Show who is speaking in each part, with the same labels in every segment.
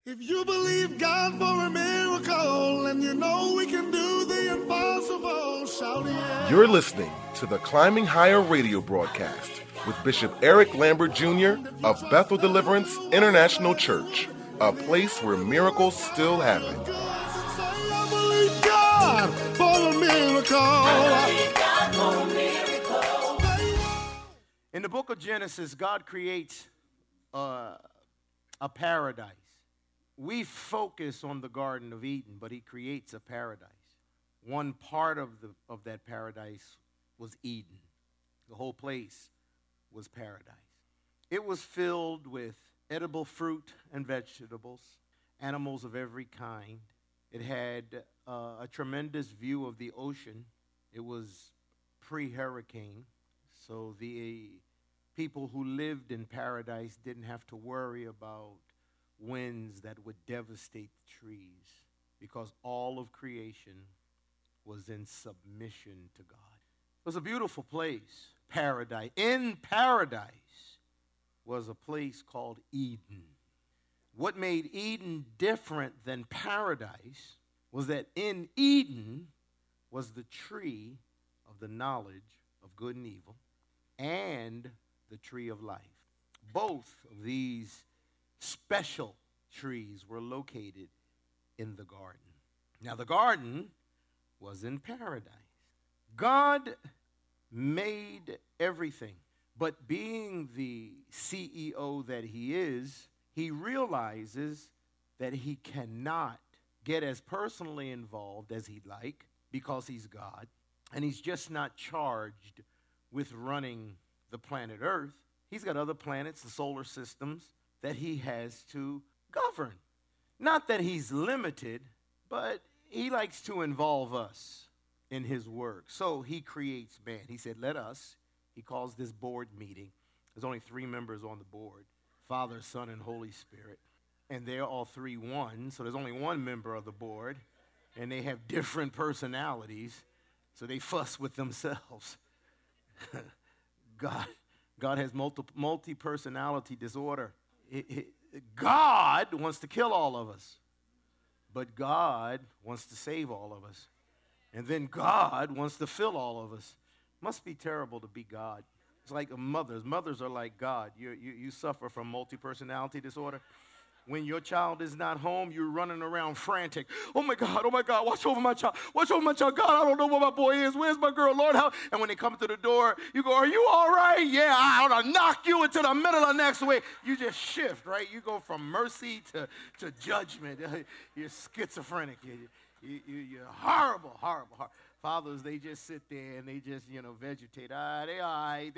Speaker 1: If you believe God for a miracle and you know we can do the impossible, shout yeah.
Speaker 2: You're listening to the Climbing Higher radio broadcast with Bishop Eric Lambert Jr. of Bethel Deliverance International Church, a place where miracles still happen.
Speaker 1: I believe God for a miracle.
Speaker 3: In the book of Genesis, God creates a paradise. We focus on the Garden of Eden, but he creates a paradise. One part of that paradise was Eden. The whole place was paradise. It was filled with edible fruit and vegetables, animals of every kind. It had a tremendous view of the ocean. It was pre-hurricane, so the people who lived in paradise didn't have to worry about winds that would devastate the trees because all of creation was in submission to God. It was a beautiful place, paradise. In paradise was a place called Eden. What made Eden different than paradise was that in Eden was the tree of the knowledge of good and evil and the tree of life. Both of these special trees were located in the garden. Now, the garden was in paradise. God made everything, but being the CEO that he is, he realizes that he cannot get as personally involved as he'd like because he's God, and he's just not charged with running the planet Earth. He's got other planets, the solar systems, that he has to govern. Not that he's limited, but he likes to involve us in his work. So he creates man. He said, let us. He calls this board meeting. There's only 3 members on the board, Father, Son, and Holy Spirit. And they're all 3 one, so there's only 1 member of the board, and they have different personalities, so they fuss with themselves. God has multi-personality disorder. God wants to kill all of us, but God wants to save all of us. And then God wants to fill all of us. Must be terrible to be God. It's like mothers. Mothers are like God. You suffer from multi-personality disorder. When your child is not home, you're running around frantic. Oh my God, watch over my child. Watch over my child. God, I don't know where my boy is. Where's my girl? Lord, how? And when they come to the door, you go, are you all right? Yeah, I'll knock you into the middle of next week. You just shift, right? You go from mercy to judgment. You're schizophrenic. You're horrible. Fathers, they just sit there and they just, vegetate. They are.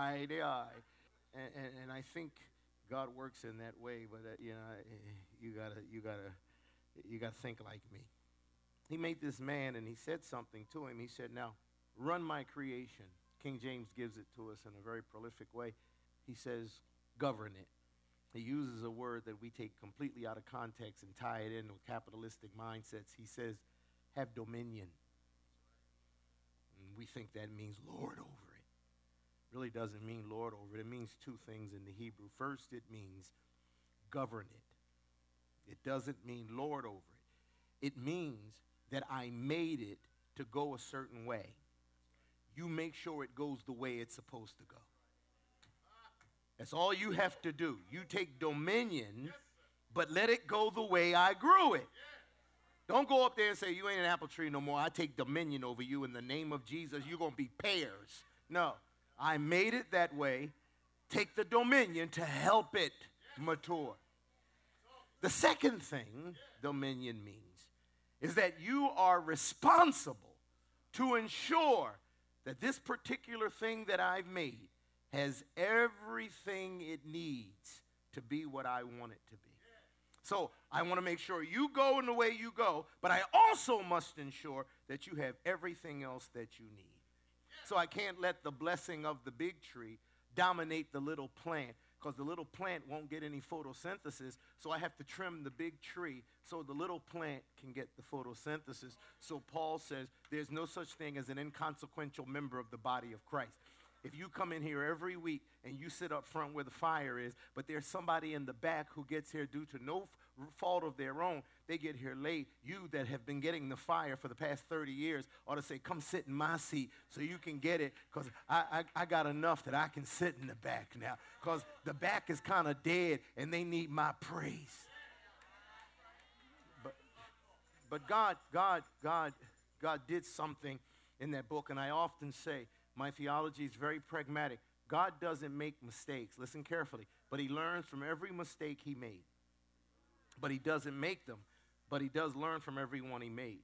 Speaker 3: And I think God works in that way, but you gotta think like me. He made this man, and he said something to him. He said, "Now, run my creation." King James gives it to us in a very prolific way. He says, "Govern it." He uses a word that we take completely out of context and tie it in with capitalistic mindsets. He says, "Have dominion." And we think that means lord over it. Really doesn't mean lord over it. It means 2 things in the Hebrew. First, it means govern it. It doesn't mean lord over it. It means that I made it to go a certain way. You make sure it goes the way it's supposed to go. That's all you have to do. You take dominion, but let it go the way I grew it. Don't go up there and say, you ain't an apple tree no more. I take dominion over you in the name of Jesus. You're going to be pears. No. I made it that way. Take the dominion to help it mature. The second thing dominion means is that you are responsible to ensure that this particular thing that I've made has everything it needs to be what I want it to be. So I want to make sure you go in the way you go, but I also must ensure that you have everything else that you need. So I can't let the blessing of the big tree dominate the little plant, because the little plant won't get any photosynthesis. So I have to trim the big tree so the little plant can get the photosynthesis. So Paul says there's no such thing as an inconsequential member of the body of Christ. If you come in here every week and you sit up front where the fire is, but there's somebody in the back who gets here due to no fault of their own, they get here late. You that have been getting the fire for the past 30 years ought to say, come sit in my seat so you can get it, because I got enough that I can sit in the back now, because the back is kind of dead and they need my praise. But God did something in that book, and I often say my theology is very pragmatic. God doesn't make mistakes. Listen carefully. But he learns from every mistake he made. But he doesn't make them. But he does learn from every one he made.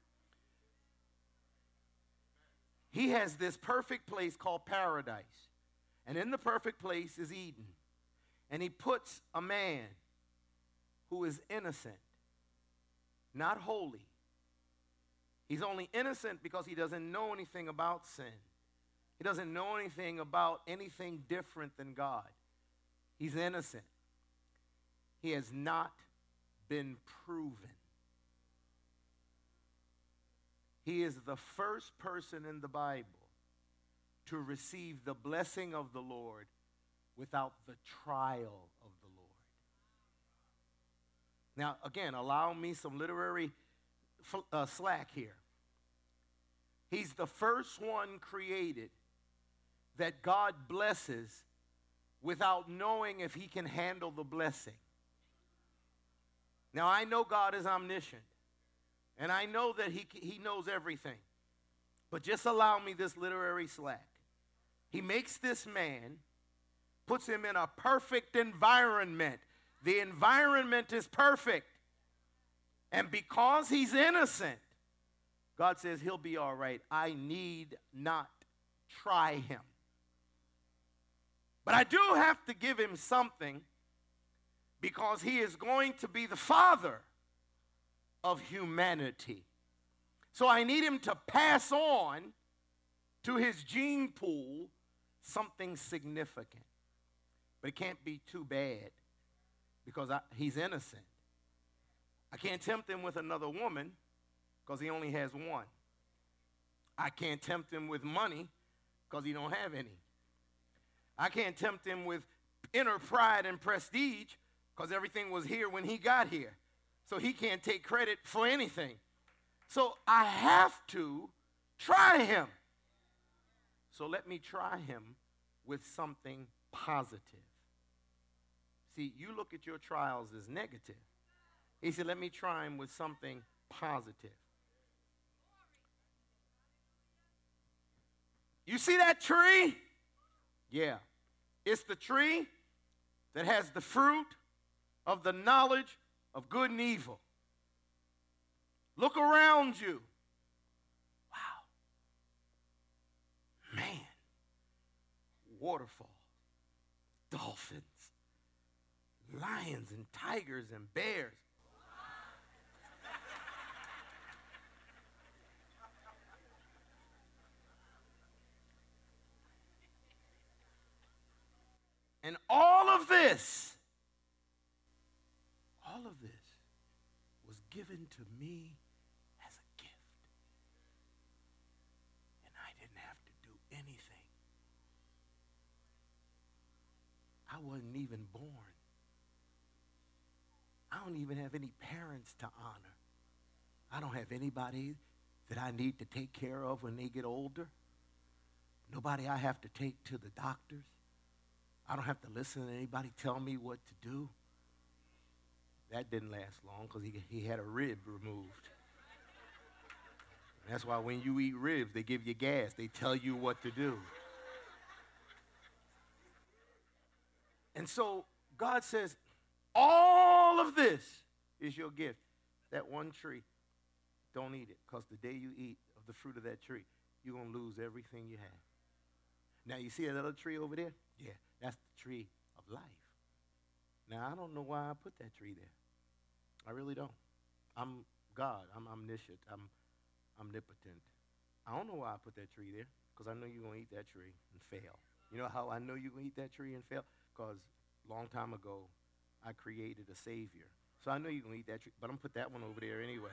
Speaker 3: He has this perfect place called paradise. And in the perfect place is Eden. And he puts a man who is innocent, not holy. He's only innocent because he doesn't know anything about sin. He doesn't know anything about anything different than God. He's innocent. He has not been proven. He is the first person in the Bible to receive the blessing of the Lord without the trial of the Lord. Now, again, allow me some literary slack here. He's the first one created that God blesses without knowing if he can handle the blessing. Now, I know God is omniscient, and I know that he knows everything. But just allow me this literary slack. He makes this man, puts him in a perfect environment. The environment is perfect. And because he's innocent, God says he'll be all right. I need not try him. But I do have to give him something, because he is going to be the father of humanity. So I need him to pass on to his gene pool something significant. But it can't be too bad, because he's innocent. I can't tempt him with another woman because he only has one. I can't tempt him with money because he don't have any. I can't tempt him with inner pride and prestige because everything was here when he got here. So he can't take credit for anything. So I have to try him. So let me try him with something positive. See, you look at your trials as negative. He said, let me try him with something positive. You see that tree? Yeah. It's the tree that has the fruit of the knowledge of good and evil. Look around you. Wow. Man. Waterfalls, dolphins, lions and tigers and bears. And all of this was given to me as a gift. And I didn't have to do anything. I wasn't even born. I don't even have any parents to honor. I don't have anybody that I need to take care of when they get older. Nobody I have to take to the doctors. I don't have to listen to anybody tell me what to do. That didn't last long because he had a rib removed. That's why when you eat ribs, they give you gas. They tell you what to do. And so God says, all of this is your gift. That one tree, don't eat it, because the day you eat of the fruit of that tree, you're going to lose everything you have. Now, you see that other tree over there? Yeah, that's the tree of life. Now, I don't know why I put that tree there. I really don't. I'm God. I'm omniscient. I'm omnipotent. I don't know why I put that tree there, because I know you're going to eat that tree and fail. You know how I know you're going to eat that tree and fail? Because a long time ago, I created a Savior. So I know you're going to eat that tree, but I'm going to put that one over there anyway.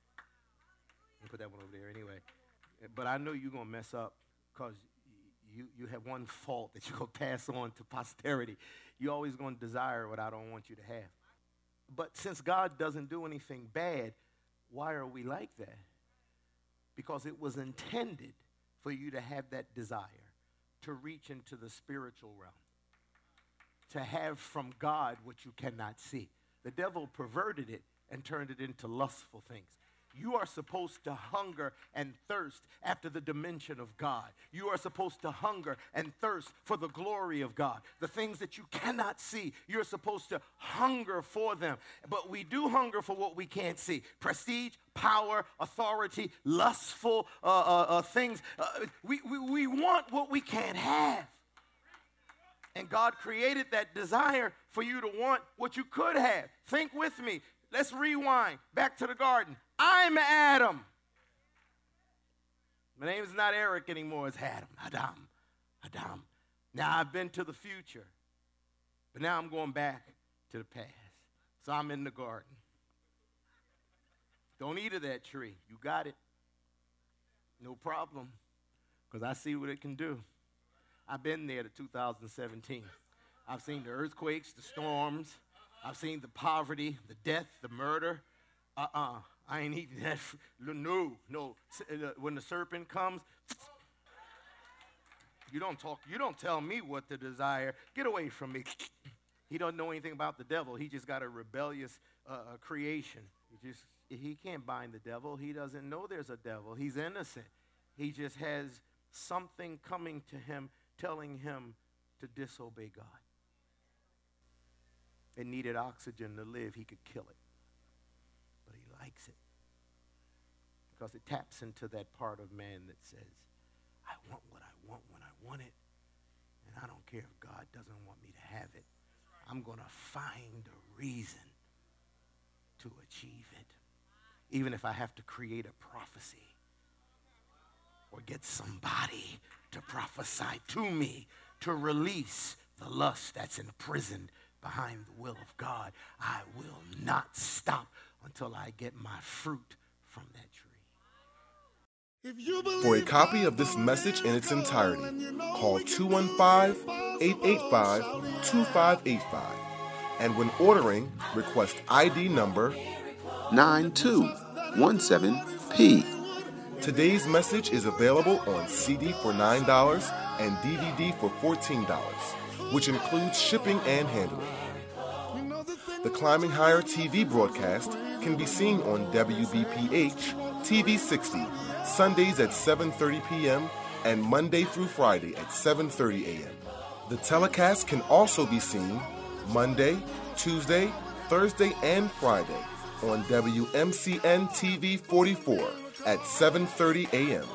Speaker 3: But I know you're going to mess up, because you have one fault that you're going to pass on to posterity. You're always going to desire what I don't want you to have. But since God doesn't do anything bad, why are we like that? Because it was intended for you to have that desire, to reach into the spiritual realm, to have from God what you cannot see. The devil perverted it and turned it into lustful things. You are supposed to hunger and thirst after the dimension of God. You are supposed to hunger and thirst for the glory of God. The things that you cannot see, you're supposed to hunger for them. But we do hunger for what we can't see. Prestige, power, authority, lustful things. We want what we can't have. And God created that desire for you to want what you could have. Think with me. Let's rewind back to the garden. I'm Adam. My name is not Eric anymore. It's Adam. Now I've been to the future, but now I'm going back to the past. So I'm in the garden. Don't eat of that tree. You got it. No problem, because I see what it can do. I've been there to 2017. I've seen the earthquakes, the storms. I've seen the poverty, the death, the murder. I ain't eating that. No. When the serpent comes, you don't tell me what to desire. Get away from me. He don't know anything about the devil. He just got a rebellious creation. He can't bind the devil. He doesn't know there's a devil. He's innocent. He just has something coming to him telling him to disobey God. It needed oxygen to live. He could kill it. But he likes it. Because it taps into that part of man that says, I want what I want when I want it. And I don't care if God doesn't want me to have it. I'm going to find a reason to achieve it. Even if I have to create a prophecy or get somebody to prophesy to me to release the lust that's imprisoned behind the will of God, I will not stop until I get my fruit from that tree.
Speaker 2: For a copy of this message in its entirety, call 215-885-2585. And when ordering, request ID number
Speaker 4: 9217P.
Speaker 2: Today's message is available on CD for $9 and DVD for $14, which includes shipping and handling. The Climbing Higher TV broadcast can be seen on WBPH TV 60, Sundays at 7:30 p.m. and Monday through Friday at 7:30 a.m. The telecast can also be seen Monday, Tuesday, Thursday, and Friday on WMCN TV 44 at 7:30 a.m.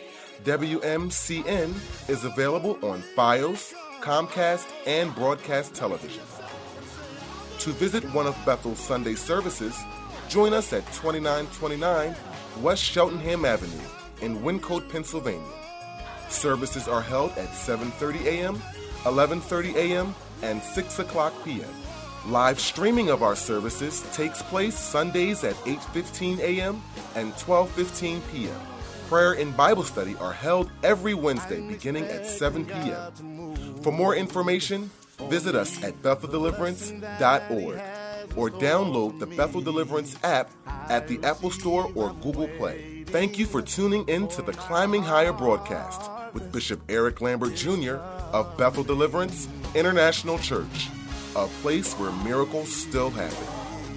Speaker 2: WMCN is available on Fios, Comcast, and Broadcast Television. To visit one of Bethel's Sunday services, join us at 2929 West Cheltenham Avenue in Wyncote, Pennsylvania. Services are held at 7:30 a.m., 11:30 a.m., and 6 o'clock p.m. Live streaming of our services takes place Sundays at 8:15 a.m. and 12:15 p.m. Prayer and Bible study are held every Wednesday beginning at 7 p.m. For more information, visit us at BethelDeliverance.org or download the Bethel Deliverance app at the Apple Store or Google Play. Thank you for tuning in to the Climbing Higher broadcast with Bishop Eric Lambert Jr. of Bethel Deliverance International Church, a place where miracles still happen.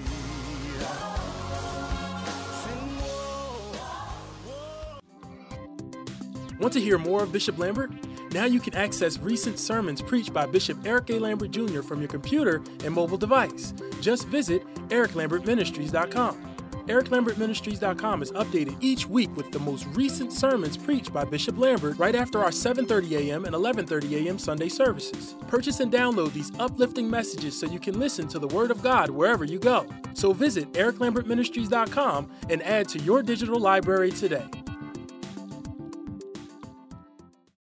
Speaker 5: Want to hear more of Bishop Lambert? Now you can access recent sermons preached by Bishop Eric A. Lambert Jr. from your computer and mobile device. Just visit ericlambertministries.com. ericlambertministries.com is updated each week with the most recent sermons preached by Bishop Lambert right after our 7:30 a.m. and 11:30 a.m. Sunday services. Purchase and download these uplifting messages so you can listen to the Word of God wherever you go. So visit ericlambertministries.com and add to your digital library today.